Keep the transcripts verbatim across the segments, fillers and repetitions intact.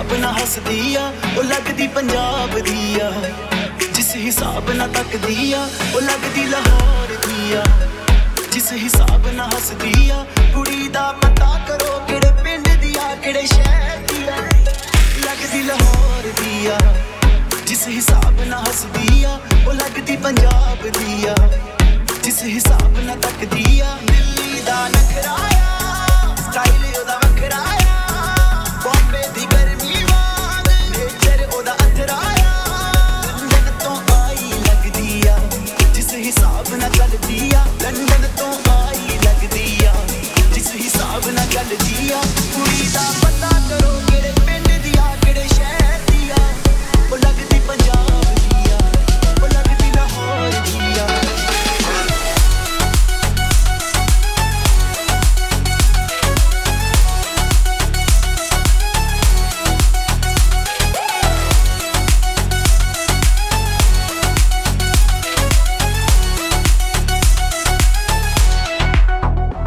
ਹਿਸਾਬ ਨਾਲ ਹੱਸਦੀ ਆ ਉਹ ਲੱਗਦੀ ਪੰਜਾਬ ਦੀ ਆ ਜਿਸ ਹਿਸਾਬ ਨਾਲ ਤੱਕਦੀ ਆ ਉਹ ਲੱਗਦੀ ਲਾਹੌਰ ਦੀ ਆ ਜਿਸ ਹਿਸਾਬ ਨਾਲ ਹੱਸਦੀ ਆ ਕੁੜੀ ਦਾ ਪਤਾ ਕਰੋ ਕਿਹੜੇ ਪਿੰਡ ਦੀ ਆ ਕਿਹੜੇ ਸ਼ਹਿਰ ਦੀ ਆ ਲੱਗਦੀ ਲਾਹੌਰ ਦੀ ਆ ਜਿਸ ਹਿਸਾਬ ਨਾਲ ਹੱਸਦੀ ਆ ਉਹ ਲੱਗਦੀ ਪੰਜਾਬ ਦੀ ਆ ਜਿਸ ਹਿਸਾਬ ਨਾਲ ਤੱਕਦੀ ਆ ਦਿੱਲੀ ਦਾ ਨਖਰਾ ਆ ਸਟਾਈਲ ਉਹਦਾ ਵੱਖਰਾ ਆ ਬੰਬੇ ਦੀ ਗਰਮੀ ਵਾਂਗ ਨੇਚਰ ਉਹਦਾ ਅਥਰਾ ਆ ਲੰਡਨ ਤੋਂ ਆਈ ਲੱਗਦੀ ਆ ਜਿਸ ਹਿਸਾਬ ਨਾਲ ਚੱਲਦੀ ਆ ਲੰਡਨ ਤੋਂ ਆਈ ਲੱਗਦੀ ਆ ਜਿਸ ਹਿਸਾਬ ਨਾਲ ਚੱਲਦੀ ਆ ਕੁੜੀ ਦਾ ਪਤਾ ਕਰੋ ਕਿਹੜੇ ਪਿੰਡ ਦੀ ਆ ਕਿਹੜੇ ਸ਼ਹਿਰ ਦੀ ਆ ਉਹ ਲੱਗਦੀ ਪੰਜਾਬ ਦੀ ਆ ਉਹ ਲੱਗਦੀ ਲਾਹੌਰ ਦੀ ਆ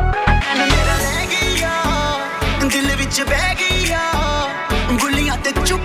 ਬਹਿ ਗਈ ਆ ਗੁੱਲੀਆਂ ਤੇ